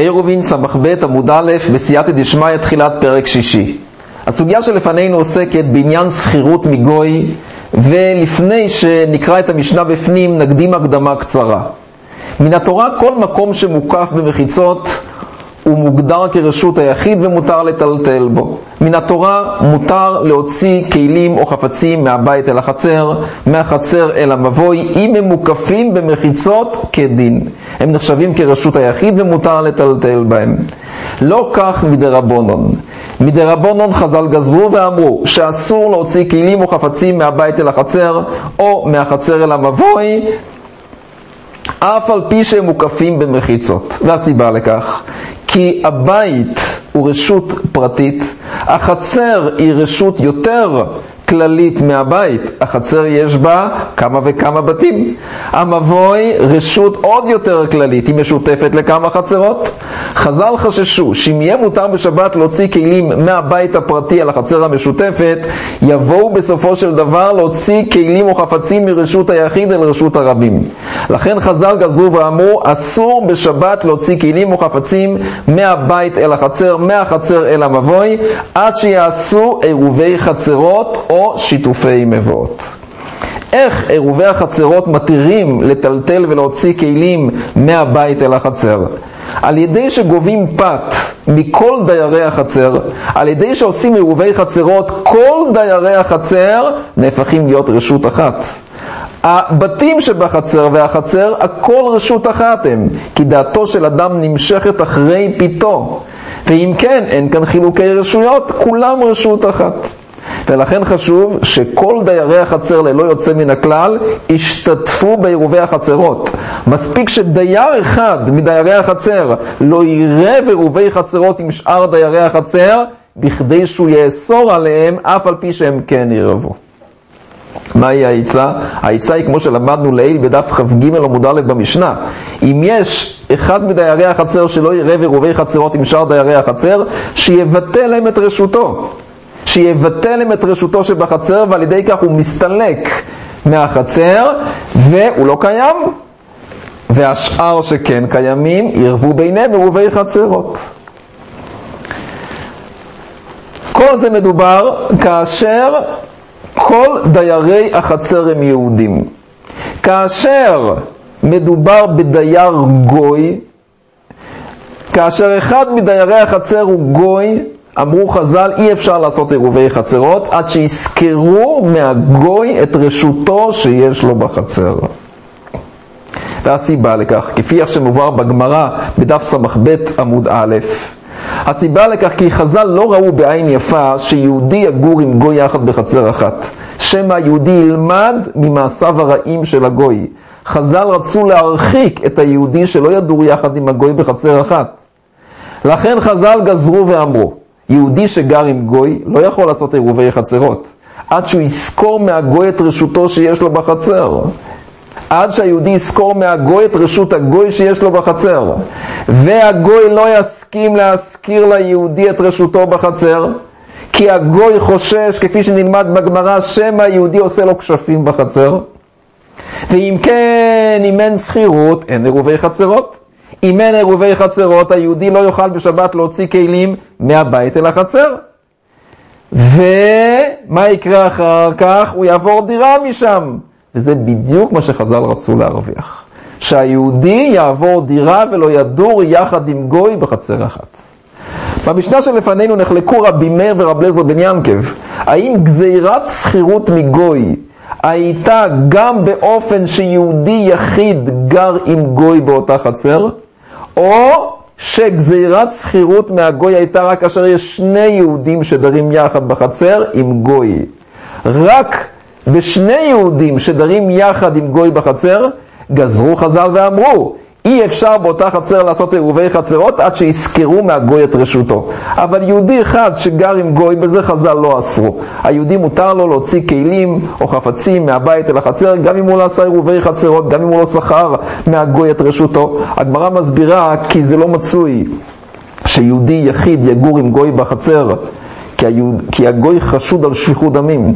עירובין סמך ב' עמוד א' בסייעתא דשמיא תחילת פרק שישי. הסוגיה שלפנינו עוסקת בעניין שכירות מגוי, ולפני שנקרא את המשנה בפנים נקדים הקדמה קצרה. מן התורה כל מקום שמוקף במחיצות הוא מוגדר כרשות היחיד ומותר לטלטל בו. מן התורה מותר להוציא כלים או חפצים מהבית אל החצר, מהחצר אל המבוי, אם הם מוקפים במחיצות כדין. הם נחשבים כרשות היחיד ומותר לטלטל בהם. לא כך מדרבנן. מדרבנן חז"ל גזרו ואמרו שאסור להוציא כלים או חפצים מהבית אל החצר או מהחצר אל המבוי, אף על פי שהם מוקפים במחיצות. והסיבה לכך, כי הבית הוא רשות פרטית, החצר היא רשות יותר כללית מהבית, החצר יש בה כמה וכמה בתים. המבוי רשות עוד יותר כללית, היא משותפת לכמה חצרות. חז"ל חששו שאם יהיה מותר בשבת להוציא כלים מהבית הפרטי על החצר המשותפת, יבואו בסופו של דבר להוציא כלים או חפצים מרשות היחיד אל רשות הרבים. לכן חז"ל גזרו ואמרו אסור בשבת להוציא כלים או חפצים מהבית אל החצר, מהחצר אל המבוי, עד שיעשו עירובי חצרות או שיתופי מבואות. איך עירובי החצרות מתירים לטלטל ולהוציא כלים מהבית אל החצר? על ידי שגובים פת מכל דיירי החצר, על ידי שעושים עירובי חצרות, כל דיירי החצר נהפכים להיות רשות אחת. הבתים שבחצר והחצר הכל רשות אחת הם, כי דעתו של אדם נמשכת אחרי פיתו, ואם כן אין כאן חילוקי רשויות, כולם רשות אחת. ולכן חשוב שכל דיירי החצר ללא יוצא מן הכלל ישתתפו בעירובי החצרות. מספיק שדייר אחד מדיירי החצר לא יראה בעירובי חצרות עם שאר דיירי החצר, בכדי שהוא יאסור עליהם אף על פי שהם כן ירבו. מהי העיצה? העיצה היא כמו שלמדנו לעיל בדף כ"ג עמוד א' במשנה. אם יש אחד מדיירי החצר שלא יראה בעירובי חצרות עם שאר דיירי החצר, שיבטל להם את רשותו. שיבטל להם את רשותו שבחצר, ועל ידי כך הוא מסתלק מהחצר והוא לא קיים, והשאר שכן קיימים ירבו ביניהם עירובי חצרות. כל זה מדובר כאשר כל דיירי החצר הם יהודים. כאשר מדובר בדייר גוי, כאשר אחד מדיירי החצר הוא גוי, אמרו חז"ל אי אפשר לעשות עירובי חצרות עד שיזכרו מהגוי את רשותו שיש לו בחצר. והסיבה לכך, כפי איך שמובהר בגמרא בדף סמך ב' עמוד א', הסיבה לכך כי חז"ל לא ראו בעין יפה שיהודי יגור עם גוי יחד בחצר אחת, שמא היהודי ילמד ממעשיו הרעים של הגוי. חז"ל רצו להרחיק את היהודי שלא ידור יחד עם הגוי בחצר אחת. לכן חז"ל גזרו ואמרו יהודי שגר עם גוי לא יכול לעשות עירובי חצרות עד שהוא יזכור מהגוי את רשותו שיש לו בחצר, עד שהיהודי יזכור מהגוי את רשות הגוי שיש לו בחצר, והגוי לא יסכים להזכיר ליהודי את רשותו בחצר, כי הגוי חושש כפי שנלמד בגמרא שמא היהודי עושה לו כשפים בחצר. ואם כן, אם אין שכירות אין עירובי חצרות. אם אין עירובי חצרות, היהודי לא יוכל בשבת להוציא כלים מהבית אל החצר. ומה יקרה אחר כך? הוא יעבור דירה משם. וזה בדיוק מה שחז"ל רצו להרוויח. שהיהודי יעבור דירה ולא ידור יחד עם גוי בחצר אחת. במשנה שלפנינו נחלקו רבי מאיר ורב אליעזר בן ינקב. האם גזירת שכירות מגוי הייתה גם באופן שיהודי יחיד גר עם גוי באותה חצר, או שגזירת שכירות מהגוי הייתה רק כאשר יש שני יהודים שדרים יחד בחצר עם גוי? רק בשני יהודים שדרים יחד עם גוי בחצר גזרו חז"ל ואמרו אי אפשר באותה חצר לעשות עירובי חצרות עד שיזכרו מהגוי את רשותו. אבל יהודי אחד שגר עם גוי, בזה חז"ל לא אסרו. היהודי מותר לו להוציא כלים או חפצים מהבית אל החצר, גם אם הוא לא עשה עירובי חצרות, גם אם הוא לא שכר מהגוי את רשותו. הגמרא מסבירה כי זה לא מצוי שיהודי יחיד יגור עם גוי בחצר, כי הגוי חשוד על שפיכות דמים.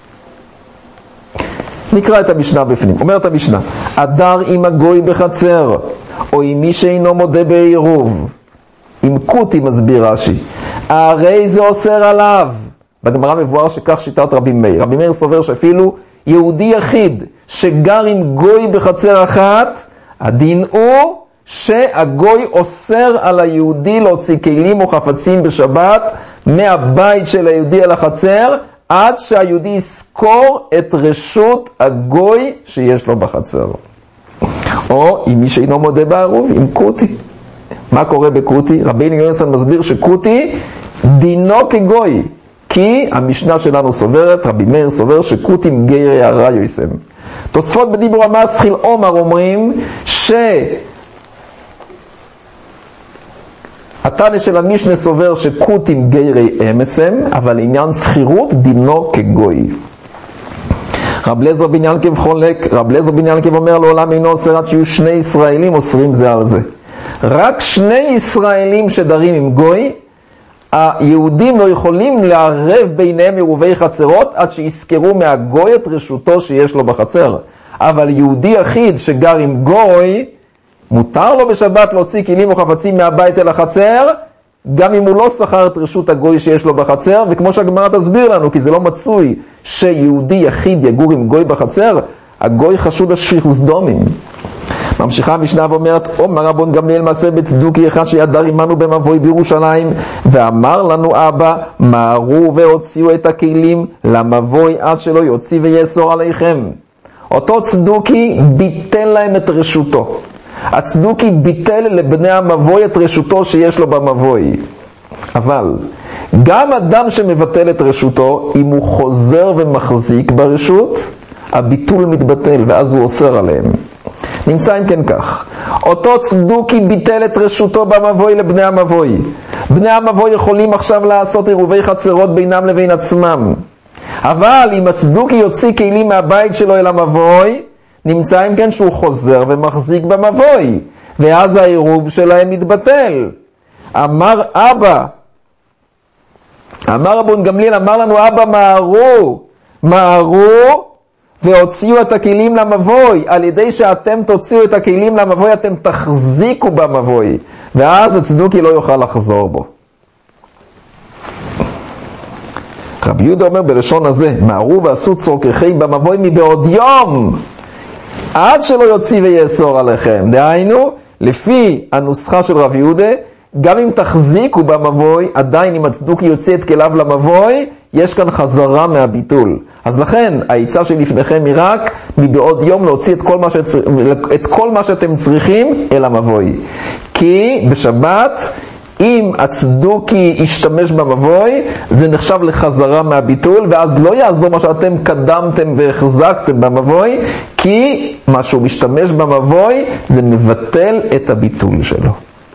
נקרא את המשנה בפנים. אומרת המשנה, הדר עם הגוי בחצר, או עם מי שאינו מודה בעירוב, עם קוטי מסביר רש"י, הרי זה אוסר עליו. בגמרא מבואר שכך שיטת רבי מאיר. רבי מאיר סובר שאפילו יהודי יחיד שגר עם גוי בחצר אחת, הדין הוא שהגוי אוסר על היהודי להוציא כלים או חפצים בשבת מהבית של היהודי אל החצר, עד שהיהודי יזכור את רשות הגוי שיש לו בחצר. או אם מי שאינו מודה בערוב, עם קוטי. מה קורה בקוטי? רבינו יונסון מסביר שקוטי דינו כגוי, כי המשנה שלנו סוברת, רבי מאיר סובר שקוטי מגיירי הרע יויסם. תוספות בדיבור המסחיל עומר אומרים התנא של המשנה סובר שקוטי מגיירי אמסם, אבל עניין סחירות דינו כגוי. רב לזר בן ינקב חולק, רב לזר בן ינקב אומר לעולם אינו אוסר עד שיהיו שני ישראלים אוסרים זה על זה. רק שני ישראלים שדרים עם גוי, היהודים לא יכולים לערב ביניהם עירובי חצרות עד שיזכרו מהגוי את רשותו שיש לו בחצר. אבל יהודי יחיד שגר עם גוי, מותר לו בשבת להוציא כלים או חפצים מהבית אל החצר, גם אם הוא לא שכר את רשות הגוי שיש לו בחצר, וכמו שהגמרא תסביר לנו, כי זה לא מצוי שיהודי יחיד יגור עם גוי בחצר, הגוי חשוד השפיכות דמים. ממשיכה המשנה ואומרת, אומר רבן גמליאל מעשה בצדוקי אחד שידר עמנו במבוי בירושלים, ואמר לנו אבא, מהרו והוציאו את הכלים למבוי עד שלא יוציא ויאסור עליכם. אותו צדוקי ביטל להם את רשותו. הצדוקי ביטל לבני המבוי את רשותו שיש לו במבוי. אבל גם אדם שמבטל את רשותו, אם הוא חוזר ומחזיק ברשות, הביטול מתבטל ואז הוא אוסר עליהם. נמצא אם כן כך, אותו צדוקי ביטל את רשותו במבוי לבני המבוי. בני המבוי יכולים עכשיו לעשות עירובי חצרות בינם לבין עצמם. אבל אם הצדוקי יוציא כלים מהבית שלו אל המבוי, נמצא אם כן שהוא חוזר ומחזיק במבוי, ואז העירוב שלהם מתבטל. אמר רבן גמליאל, אמר לנו אבא, מהרו והוציאו את הכלים למבוי. על ידי שאתם תוציאו את הכלים למבוי, אתם תחזיקו במבוי, ואז הצדוקי לא יוכל לחזור בו. רבי יהודה אומר בלשון הזה, מהרו ועשו צורככי במבוי מבעוד יום, עד שלא יוציא ויאסור עליכם. דהיינו, לפי הנוסחה של רבי יהודה, גם אם תחזיקו במבוי, עדיין אם הצדוקי יוציא את כליו למבוי, יש כאן חזרה מהביטול. אז לכן, העצה שלפניכם היא רק מבעוד יום להוציא את כל מה שאתם צריכים אל המבוי. כי בשבת, אם הצדוקי ישתמש במבוי, זה נחשב לחזרה מהביטול, ואז לא יעזור מה שאתם קדמתם והחזקתם במבוי, כי מה שהוא משתמש במבוי, זה מבטל את הביטול שלו.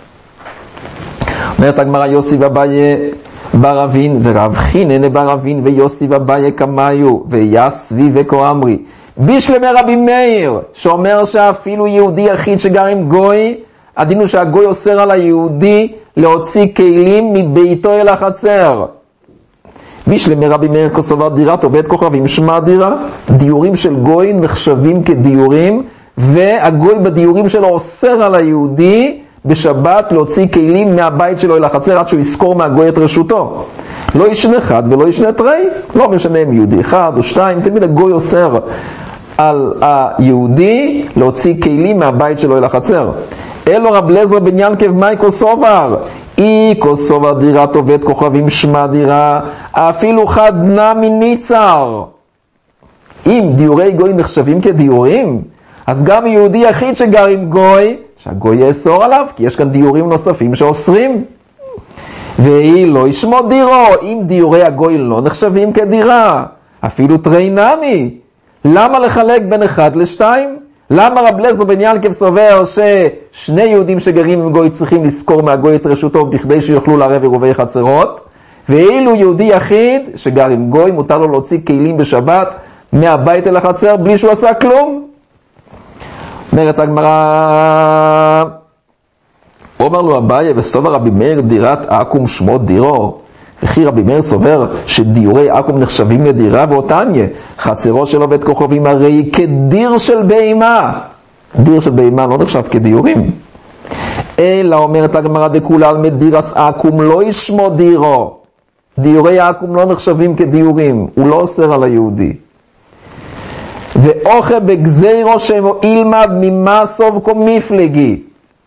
אומרת הגמרא, יוסי ואביי בר אבין ורב חינן בר אבין ויוסי ואביי כמיו ויסבי וכאמרי. בשלמי רבי מאיר, שאומר שאפילו יהודי יחיד שגר עם גוי, הדין הוא שהגוי אוסר על היהודי להוציא כלים מביתו אל החצר. בשלמי רבי מאיר כסובר דירת עובד כוכבים שמה דירה. דיורים של גוי נחשבים כדיורים, והגוי בדיורים שלו אוסר על היהודי בשבת להוציא כלים מהבית שלו אל החצר עד שהוא יזכור מהגוי את רשותו. לא ישנה אחד ולא ישנה תרי, לא משנה אם יהודי אחד או שתיים, תמיד הגוי אוסר על היהודי להוציא כלים מהבית שלו אל החצר. אלו רב לזר בן ינקב מאי כוסובר, אי כוסובר דירת עובד כוכבים שמה דירה, אפילו חד נמי ניצר. אם דיורי גוי נחשבים כדיורים, אז גם יהודי יחיד שגר עם גוי, שהגוי יאסור עליו, כי יש כאן דיורים נוספים שאוסרים. והיא לא ישמות דירו, אם דיורי הגוי לא נחשבים כדירה, אפילו תרי נמי. למה לחלק בין 1 ל-2? למה רב לזר בן ינקב סובר ששני יהודים שגרים עם גוי צריכים לזכור מהגוי את רשותו בכדי שיוכלו לערב עירובי חצרות, ואילו יהודי יחיד שגר עם גוי מותר לו להוציא כלים בשבת מהבית אל החצר בלי שהוא עשה כלום? אומרת הגמרא, אומר לו אביי וסובר רבי מאיר דירת עכו"ם שמות דירו, וכי רבי מאיר סובר שדיורי עכו"ם נחשבים לדירה, ואותניה חצרו של עובד כוכבים הרי כדיר של בהמה. דיר של בהמה לא נחשב כדיורים. אלא אומרת הגמרא דכולל מדירס עקום לא ישמו דירו. דיורי עקום לא נחשבים כדיורים, הוא לא אוסר על היהודי. ואוכל בגזירו שמו ילמד ממסוב כמפלגי.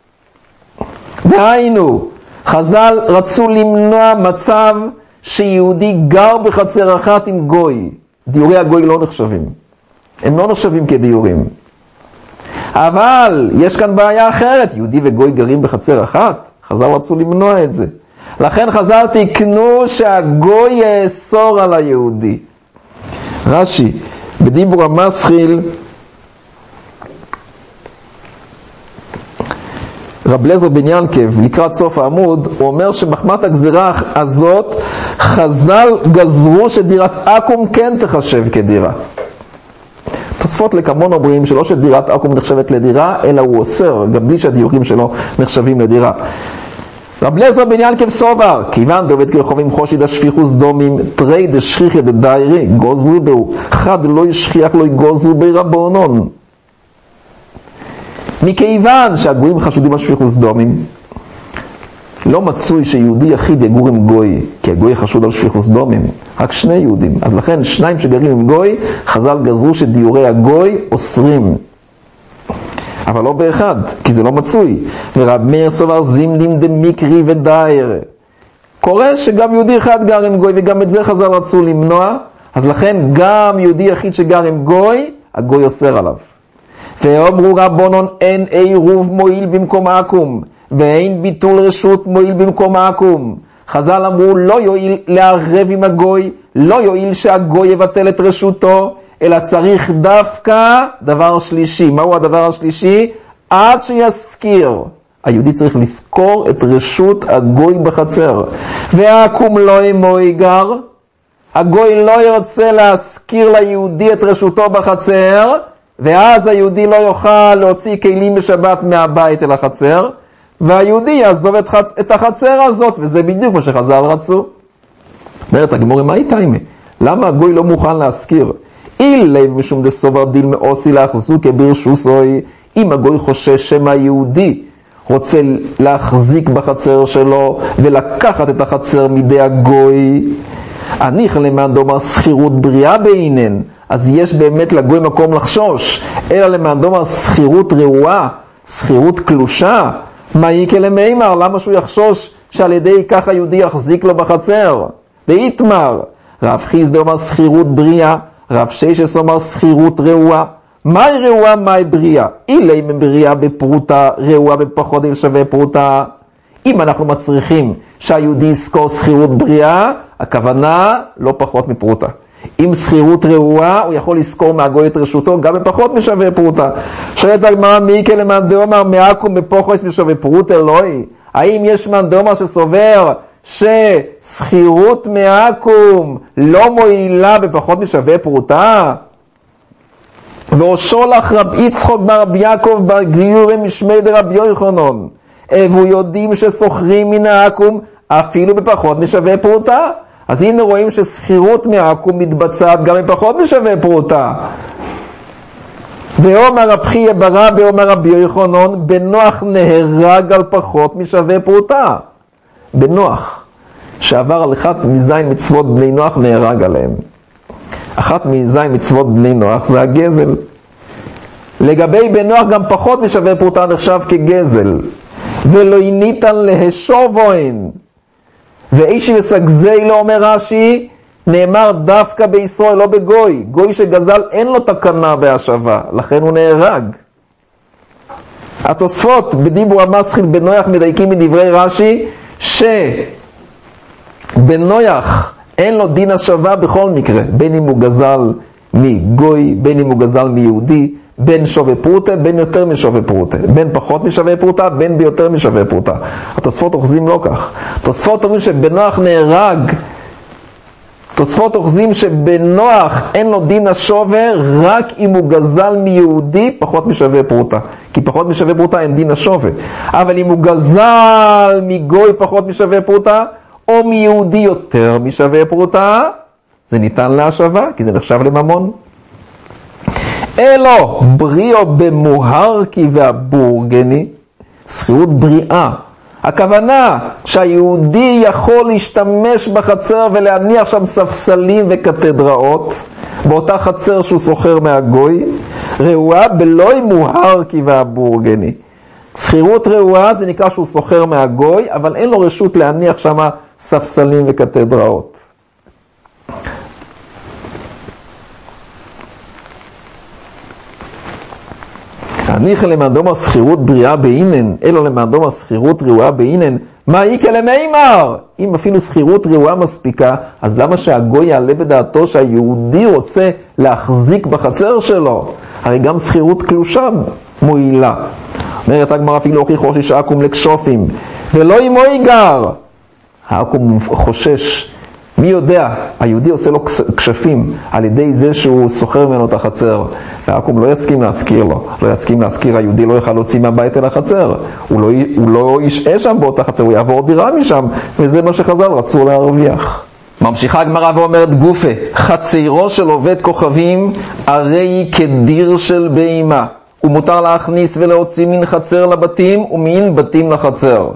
והיינו, חז"ל רצו למנוע מצב שיהודי גר בחצר אחת עם גוי. דיורי הגוי לא נחשבים. הם לא נחשבים כדיורים. אבל יש כאן בעיה אחרת. יהודי וגוי גרים בחצר אחת. חז"ל רצו למנוע את זה. לכן חז"ל תקנו שהגוי יאסור על היהודי. רש"י, בדיבור המסחיל, רב אליעזר בן ינקב, לקראת סוף העמוד, הוא אומר שמחמת הגזירה הזאת, חז"ל גזרו שדירת עקום כן תחשב כדירה. תוספות לקמון אומרים שלא שדירת עקום נחשבת לדירה, אלא הוא אוסר, גם בלי שהדיורים שלו נחשבים לדירה. רב אליעזר בן ינקב סובר, כיוון דעובד כרחובים חושי דשפיכוס דומים, תרי דשכיחי דדיירי, גוזרו דו, חד לא ישכיח לא יגוזרו ברבונון. מכיוון שהגויים חשודים על שפיכוס דומים, לא מצוי שיהודי יחיד יגור עם גוי, כי הגוי חשוד על שפיכוס דומים, רק שני יהודים. אז לכן שניים שגרים עם גוי, חז"ל גזרו שדיורי הגוי אוסרים. אבל לא באחד, כי זה לא מצוי. ורב מאיר סובר זימנים דמיקרי ודייר. קורה שגם יהודי אחד גר עם גוי, וגם את זה חז"ל רצו למנוע, אז לכן גם יהודי יחיד שגר עם גוי, הגוי אוסר עליו. ואומרו רבונון אין עירוב מועיל במקום עקום, ואין ביטול רשות מועיל במקום עקום. חז"ל אמרו לא יועיל לערב עם הגוי, לא יועיל שהגוי יבטל את רשותו, אלא צריך דווקא דבר שלישי. מהו הדבר השלישי? עד שיזכיר. היהודי צריך לזכור את רשות הגוי בחצר. והעקום לא אמוי גר. הגוי לא ירצה להזכיר ליהודי את רשותו בחצר, ואז היהודי לא יוכל להוציא כלים בשבת מהבית אל החצר, והיהודי יעזוב את החצר הזאת, וזה בדיוק מה שחז"ל רצו. אומרת הגמרא, מה איתה אימא? למה הגוי לא מוכן להזכיר? אילי משום דסובר דיל מאוסי להחזוקה ברשוסוי, אם הגוי חושש שמה היהודי רוצה להחזיק בחצר שלו ולקחת את החצר מידי הגוי, הניח למען דומר סחירות בריאה בעינן, אז יש באמת לגוי מקום לחשוש, אלא למען דומר סחירות רעועה, סחירות קלושה. מה יקה למימר? למה שהוא יחשוש שעל ידי כך היהודי יחזיק לו בחצר? דאיתמר, רב חיסדא אומר סחירות בריאה, רב ששס אומר סחירות רעועה. מהי רעועה, מהי בריאה? אילי מבריאה בפרוטה, רעועה בפחות שווה פרוטה. אם אנחנו מצריכים שהיהודי יזכור סחירות בריאה, הכוונה לא פחות מפרוטה. אם סחירות רעועה, הוא יכול לזכור מהגוי את רשותו גם בפחות משווה פרוטה. שואלת הגמרא, מי יקה למאן דאמר מעקום בפוחס משווה פרוטה? אלוהי. האם יש מאן דאמר שסובר שסחירות מעקום לא מועילה בפחות משווה פרוטה? ואושולח רב יצחק בר רב יעקב בר גיורי משמי דרב יוחנן, והוא יודעים שסוחרים מן העקום אפילו בפחות משווה פרוטה. אז הנה רואים שסחירות מעקום מתבצעת גם בפחות משווה פרוטה. ואומר רב חייא בר רבי אומר רבי יוחנן, בנוח נהרג על פחות משווה פרוטה. בנוח שעבר על אחת מזין מצוות בני נוח נהרג עליהם. אחת מזין מצוות בני נוח זה הגזל. לגבי בנוח גם פחות משווה פרוטה נחשב כגזל. ולא ניתן להשובוין. ואישי וסגזי לא אומר רש"י, נאמר דווקא בישראל לא בגוי. גוי שגזל אין לו תקנה בהשבה, לכן הוא נהרג. התוספות בדיבור המסחיל בנויח מדייקים מדברי רש"י שבנויח אין לו דין השבה בכל מקרה, בין אם הוא גזל מגוי, בין אם הוא גזל מיהודי, בין שווה פרוטה, בין יותר משווה פרוטה, בין פחות משווה פרוטה, בין ביותר משווה פרוטה. התוספות אוחזים לא כך. התוספות אומרים שבנוח נהרג, תוספות אוחזים שבנוח אין לו דין השווה רק אם הוא גזל מיהודי פחות משווה פרוטה, כי פחות משווה פרוטה אין דין השווה. אבל אם הוא גזל מגוי פחות משווה פרוטה או מיהודי יותר משווה פרוטה, זה ניתן להשבה, כי זה נחשב לממון. אלו בריאו במוהרקי והבורגני, שכירות בריאה. הכוונה שהיהודי יכול להשתמש בחצר ולהניח שם ספסלים וקתדראות, באותה חצר שהוא סוחר מהגוי, ראויה בלוי מוהר כי והבורגני. שכירות ראויה זה נקרא שהוא סוחר מהגוי, אבל אין לו רשות להניח שם ספסלים וקתדראות. הניחא למאדום השכירות בריאה באינן, אלו למאדום השכירות ראויה באינן, מה איקה למימר? אם אפילו שכירות ראויה מספיקה, אז למה שהגוי יעלה בדעתו שהיהודי רוצה להחזיק בחצר שלו? הרי גם שכירות קלושה מועילה. אומרת הגמרא, אפילו הוכיחו שעקום לקשופים, ולא אם הוא יגר. העקום חושש, מי יודע, היהודי עושה לו כשפים על ידי זה שהוא סוחר ממנו את החצר. והעקום לא יסכים להזכיר לו, לא יסכים להזכיר, היהודי לא יוכל להוציא מהבית אל החצר. הוא לא ישעה שם באותה חצר, הוא יעבור דירה משם, וזה מה שחז"ל רצו להרוויח. ממשיכה הגמרא ואומרת גופה, חצרו של עובד כוכבים הרי כדיר של בהמה. הוא מותר להכניס ולהוציא מן חצר לבתים ומן בתים לחצר.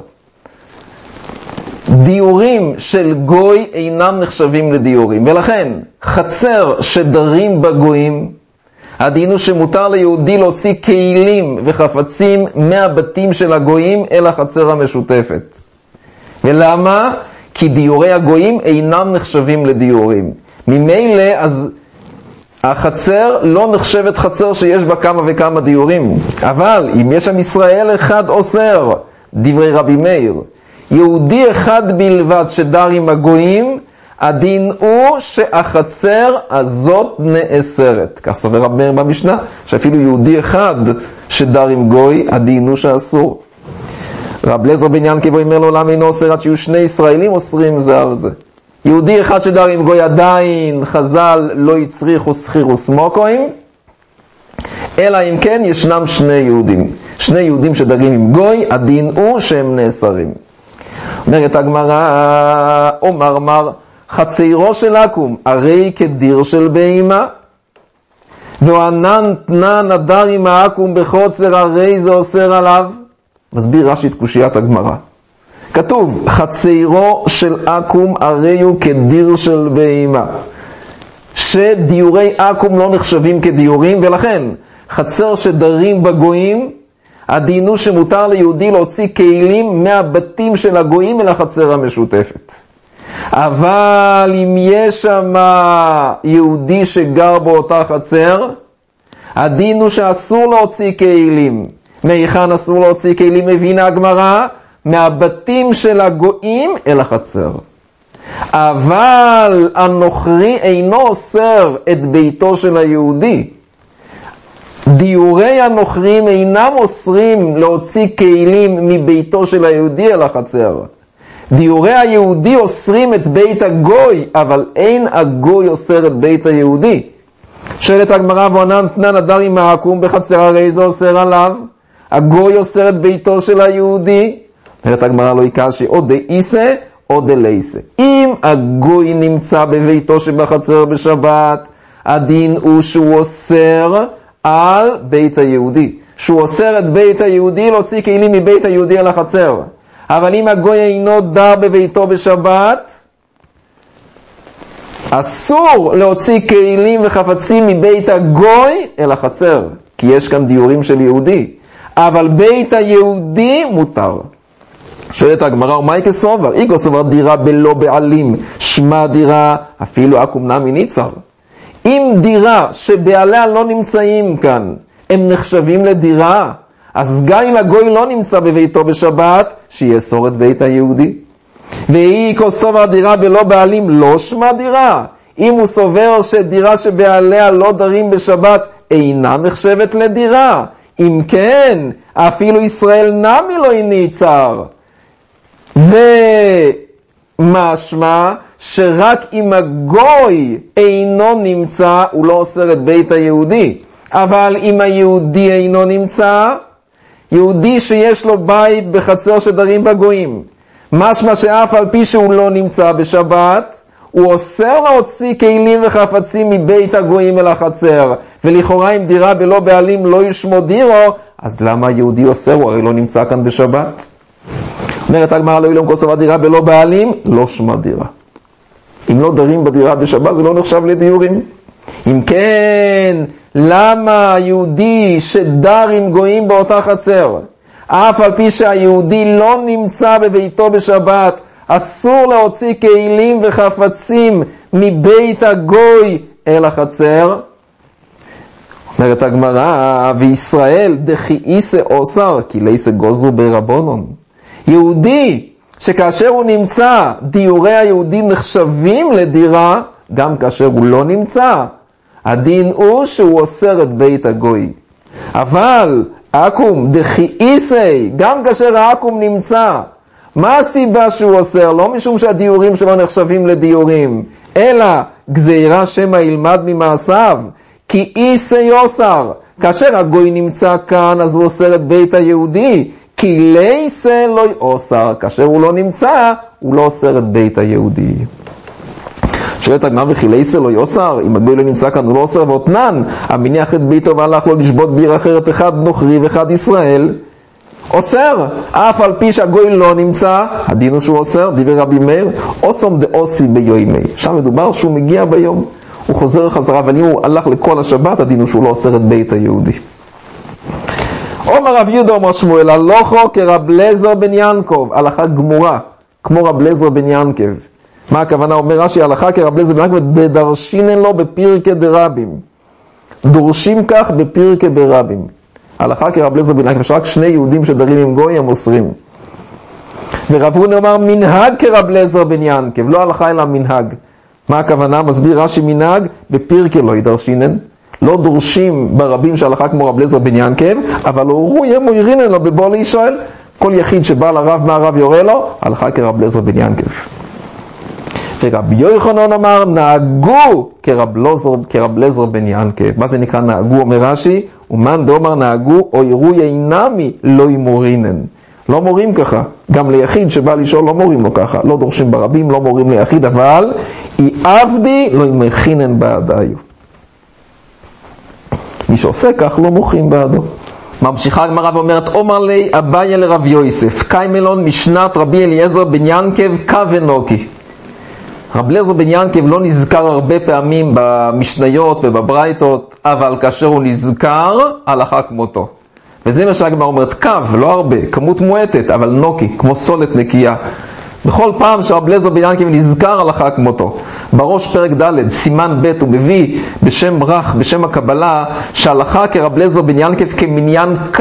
דיורים של גוי אינם נחשבים לדיורים, ולכן חצר שדרים בגויים, הדין הוא שמותר ליהודי להוציא כלים וחפצים מהבתים של הגויים אל החצר המשותפת. ולמה? כי דיורי הגויים אינם נחשבים לדיורים. ממילא אז החצר לא נחשבת חצר שיש בה כמה וכמה דיורים. אבל אם יש שם ישראל אחד אוסר, דברי רבי מאיר, יהודי אחד בלבד שדר עם הגויים, הדין הוא שהחצר הזאת נאסרת. כך סובר רבי מאיר במשנה, שאפילו יהודי אחד שדר עם גוי, הדין הוא שאסור. רב לזר בן ינקב אומר לו, למה אינו אוסר עד שיהיו שני ישראלים אוסרים זה על זה. יהודי אחד שדר עם גוי עדיין חז"ל לא יצריכו סחירוס מוקוים, אלא אם כן ישנם שני יהודים. שני יהודים שדרים עם גוי, הדין הוא שהם נאסרים. אומרת הגמרא, אומר מר, חצרו של עקום הרי כדיר של בהמה, וענן תנא נדר עם העקום בחוצר הרי זה אוסר עליו. מסביר רש"י את קושיית הגמרא. כתוב, חצרו של עקום הרי הוא כדיר של בהמה, שדיורי עקום לא נחשבים כדיורים, ולכן חצר שדרים בגויים, הדין הוא שמותר ליהודי להוציא כלים מהבתים של הגויים אל החצר המשותפת. אבל אם יש שם יהודי שגר באותה חצר, הדין הוא שאסור להוציא כלים. מהיכן אסור להוציא כלים? מבינה הגמרא, מהבתים של הגויים אל החצר. אבל הנוכרי אינו אוסר את ביתו של היהודי. דיורי הנוכרים אינם אוסרים להוציא כלים מביתו של היהודי אל החצר. דיורי היהודי אוסרים את בית הגוי, אבל אין הגוי אוסר את בית היהודי. שואלת הגמרא, וענן תנא נדר עם העקום בחצר הרי זה אוסר עליו? הגוי אוסר את ביתו של היהודי? אומרת הגמרא, לא יקשי או דאיסה או דלייסה. אם הגוי נמצא בביתו שבחצר בשבת, הדין הוא שהוא אוסר על בית היהודי. שהוא אוסר את בית היהודי להוציא כלים מבית היהודי על החצר. אבל אם הגוי אינו דר בביתו בשבת, אסור להוציא כלים וחפצים מבית הגוי אל החצר, כי יש כאן דיורים של יהודי. אבל בית היהודי מותר. שואלת הגמרא, ומאי כסובר? איגו סובר דירה בלא בעלים, שמה דירה, אפילו עקום נמי ניצר. אם דירה שבעליה לא נמצאים כאן, הם נחשבים לדירה, אז גם אם הגוי לא נמצא בביתו בשבת, שיאסור את בית היהודי. ואיגו סובר דירה בלא בעלים, לא שמה דירה. אם הוא סובר שדירה שבעליה לא דרים בשבת, אינה נחשבת לדירה. אם כן, אפילו ישראל נמי לא ניצר. ומשמע שרק אם הגוי אינו נמצא, הוא לא אוסר את בית היהודי. אבל אם היהודי אינו נמצא, יהודי שיש לו בית בחצר שדרים בגויים, משמע שאף על פי שהוא לא נמצא בשבת, הוא אוסר להוציא כלים וחפצים מבית הגויים אל החצר. ולכאורה אם דירה בלא בעלים לא ישמו דירו, אז למה היהודי אוסר? הוא הרי לא נמצא כאן בשבת. אומרת הגמרא, לא ילום כוס דירה בלא בעלים, לא שמה דירה. אם לא דרים בדירה בשבת, זה לא נחשב לדיורים. אם כן, למה היהודי שדר עם גויים באותה חצר, אף על פי שהיהודי לא נמצא בביתו בשבת, אסור להוציא כלים וחפצים מבית הגוי אל החצר? אומרת הגמרא, וישראל דכי איסה אוסר, כי ליסה גוזרו ברבונון. יהודי שכאשר הוא נמצא, דיורי היהודי נחשבים לדירה, גם כאשר הוא לא נמצא. הדין הוא שהוא אוסר את בית הגוי. אבל אקום דכי איסי, גם כאשר האקום נמצא, מה הסיבה שהוא אוסר? לא משום שהדיורים שלו נחשבים לדיורים, אלא גזירה שמא ילמד ממעשיו, כי איסי אוסר. כאשר הגוי נמצא כאן, אז הוא אוסר את בית היהודי, כי ליסה לא אוסר. כאשר הוא לא נמצא, הוא לא אוסר את בית היהודי. שואלת הגמרא, וכי ליסה לא אוסר? אם הגוי לא נמצא כאן, הוא לא אוסר ואותנן, המניח את ביתו והלך לו לשבות בעיר אחרת, אחד נוכרי ואחד ישראל, אוסר. אף על פי שהגוי לא נמצא, הדין הוא שהוא אוסר. דיבר רבי מאיר, אוסום דאוסי ביומי. שם מדובר שהוא מגיע ביום, הוא חוזר חזרה, אבל אם הוא הלך לכל השבת, הדין הוא שהוא לא אוסר את בית היהודי. אומר רב יהודה אומר שמואל, הלכו כרב אליעזר בן ינקב, הלכה גמורה, כמו רב אליעזר בן ינקב. מה הכוונה? אומר רש"י, הלכה כרב אליעזר בן ינקב, דדרשינן לו בפרקי דרבים. דורשים כך בפרקי ברבים. הלכה כרב אליעזר בן ינקב, שרק שני יהודים שדרים עם גוי הם אוסרים. ורב הונא אומר, מנהג כרב אליעזר בן ינקב, לא הלכה אלא מנהג. מה הכוונה? מסביר רש"י, מנהג בפרקי לא ידרשינן. לא דורשים ברבים שהלכה כמו רב אליעזר בן ינקב, אבל הורו ימו ירינן לו בבוא לישראל. כל יחיד שבא לרב מהרב יורה לו, הלכה כרב אליעזר בן ינקב. ורבי יוחנן אמר, נהגו כרב אליעזר בן ינקב. מה זה נקרא נהגו? אומר רש"י, ומאן דאמר נהגו או ירו יינמי לא ימורינן. לא מורים ככה. גם ליחיד שבא לשאול לא מורים לו ככה. לא דורשים ברבים, לא מורים ליחיד, אבל אי עבדי לא ימכינן בעדיו. מי שעושה כך לא מוחים בעדו. ממשיכה הגמרא ואומרת, אומר לי אביי לרב יוסף, קיימלון משנת רבי אליעזר בן ינקב כבנוקי. רב אליעזר בן ינקב לא נזכר הרבה פעמים במשניות ובברייתות, אבל כאשר הוא נזכר, הלכה כמותו. וזה מה שהגמרא אומרת, קו, לא הרבה, כמות מועטת, אבל נוקי, כמו סולת נקייה. בכל פעם שרב אליעזר בן ינקב נזכר, הלכה כמותו. בראש פרק ד' סימן ב' הוא מביא בשם רך, בשם הקבלה, שהלכה כרב אליעזר בן ינקב כמניין קו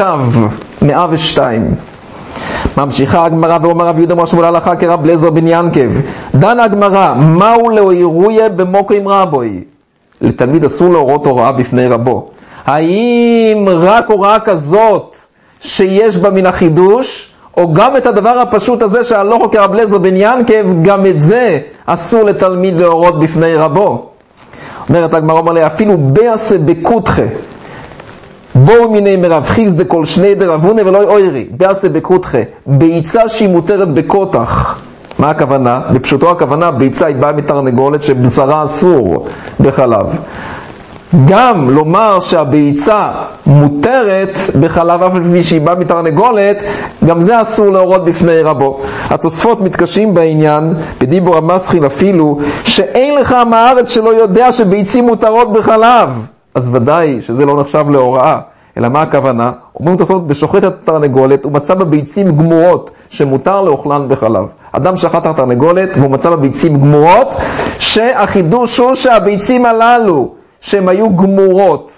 102. ממשיכה הגמרא ואומר רב יהודה אמר שמואל, הלכה כרב אליעזר בן ינקב. דנה הגמרא, מהו לאירועי במוקרים רבוי? לתלמיד אסור להורות הוראה בפני רבו. האם רק הוראה כזאת שיש בה מן החידוש, או גם את הדבר הפשוט הזה שהלכו כרב אליעזר בן ינקב, גם את זה אסור לתלמיד להורות בפני רבו? אומרת הגמרא, אומר לה, אפילו בעשה בקותחה, בואו מיני מרב חיסדה כל שני דרבונה ולא אוירי. בעשה בקותחה, ביצה שהיא מותרת בקותח. מה הכוונה? בפשוטו הכוונה, ביצה היא באה מתרנגולת שבשרה אסור בחלב. גם לומר שהביצה מותרת בחלב אף לפי שהיא באה מתרנגולת, גם זה אסור להורות בפני רבו. התוספות מתקשים בעניין, בדיבור המסחיל אפילו, שאין לך מהארץ שלא יודע שביצים מותרות בחלב. אז ודאי שזה לא נחשב להוראה. אלא מה הכוונה? אומרים תוספות, בשוחט התרנגולת הוא מצא בביצים גמורות שמותר לאוכלן בחלב. אדם שחט התרנגולת והוא מצא בביצים גמורות, שהחידוש הוא שהביצים הללו שהן היו גמורות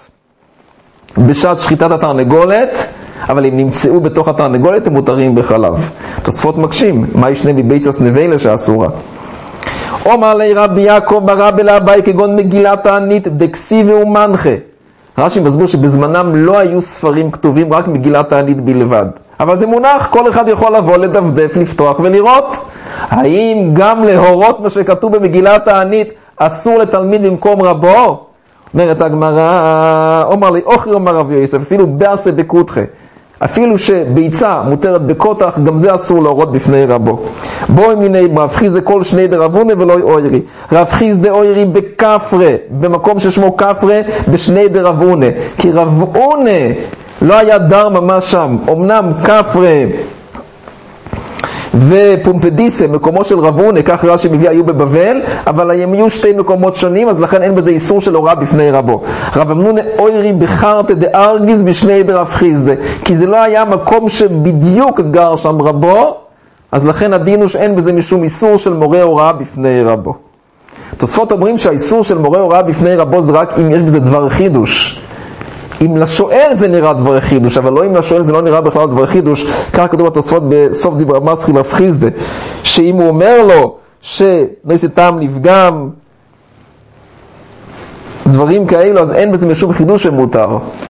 בשעת שחיטת התרנגולת, אבל אם נמצאו בתוך התרנגולת הם מותרים בחלב. תוספות מקשים, מה ישנה מביצס נבלה שאסורה? אומר לי רבי יעקב ברבי לאביי כגון מגילת הענית דקסיבי ומנחה. רש"י מסביר שבזמנם לא היו ספרים כתובים, רק מגילת הענית בלבד. אבל זה מונח, כל אחד יכול לבוא לדפדף, לפתוח ולראות. האם גם להורות מה שכתוב במגילת הענית אסור לתלמיד במקום רבו? אומרת הגמרא, אומר לי אוכרי אומר רב יוסף, אפילו בעשה בקותחה, אפילו שביצה מותרת בקותח, גם זה אסור להורות בפני רבו. בואי מיני רב חיסדה כל שני דרבונה ולא אוירי. רב חיסדה אוירי בכפרה, במקום ששמו כפרה, בשני דרבונה. כי רב אונה לא היה דר ממש שם. אמנם כפרה ופומפדיסה, מקומו של רבונה, כך רש"י מביא, היו בבבל, אבל הם היו שתי מקומות שונים, אז לכן אין בזה איסור של הוראה בפני רבו. רב אמנונה אוירי בחרטה דארגיז בשני דרב חיסדה, כי זה לא היה מקום שבדיוק גר שם רבו, אז לכן הדין הוא שאין בזה משום איסור של מורה הוראה בפני רבו. תוספות אומרים שהאיסור של מורה הוראה בפני רבו זה רק אם יש בזה דבר חידוש. אם לשואל זה נראה דבר חידוש, אבל לא אם לשואל זה לא נראה בכלל דבר חידוש. כך כתוב בתוספות בסוף דיבר מסחיל רב חיסדה, שאם הוא אומר לו שנעשה טעם לפגם, דברים כאלו, אז אין בזה משום חידוש ומותר.